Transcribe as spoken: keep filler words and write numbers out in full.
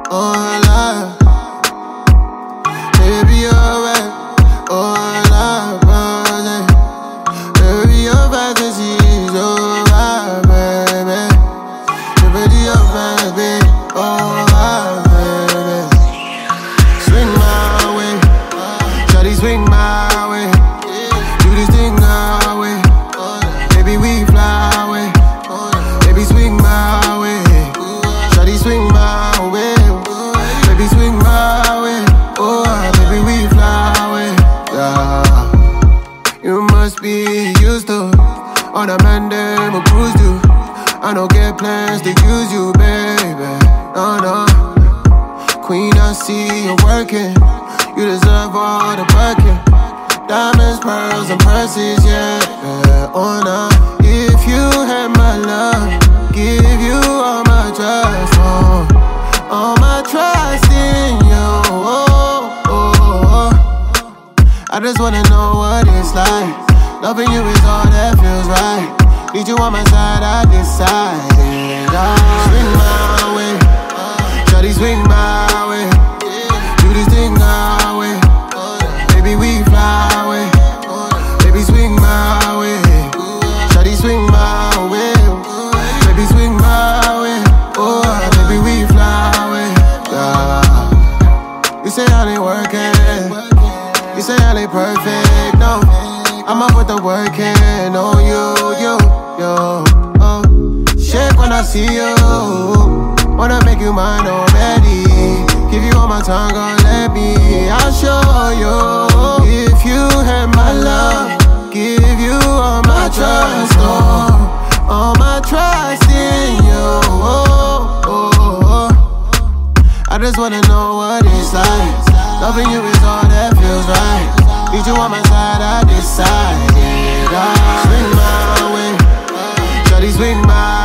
oh alive. Baby, you're right, oh alive, baby. Baby, your fantasy is alright, baby. Baby, your fantasy, oh alive, baby. Swing my way, shawty swing my way. Do this thing our way, baby, we fly away. Baby, swing my way, shawty swing my way. Baby, swing my way, oh, baby, we fly away, yeah. You must be used to all the man them will cruise to. I don't get plans to use you, baby, no, no. Queen, I see you working. You deserve all the working. Diamonds, pearls, and purses, yeah, yeah, oh, no. If you had my love, give you all my trust, oh, all my trust in you, oh, oh, oh. I just wanna know what it's like. Loving you is all that feels right. Need you on my side, I decided I'll swing my way, shawty swing my way. Do this thing our way, baby, we fly away. Baby, swing my way, shawty swing my way. Baby, swing my way, oh, baby, we fly away, yeah. You say I ain't working, you say I ain't perfect, no. I'm up with the work and on you, you, yo, oh. Shake when I see you, wanna make you mine already. Give you all my time, gon' let me, I'll show you. If you had my love, give you all my trust, oh, all my trust in you, oh, oh, oh. I just wanna know what it's like. Loving you is all that feels right. Need you on my side, I decided I'll swing my way, shawty swing my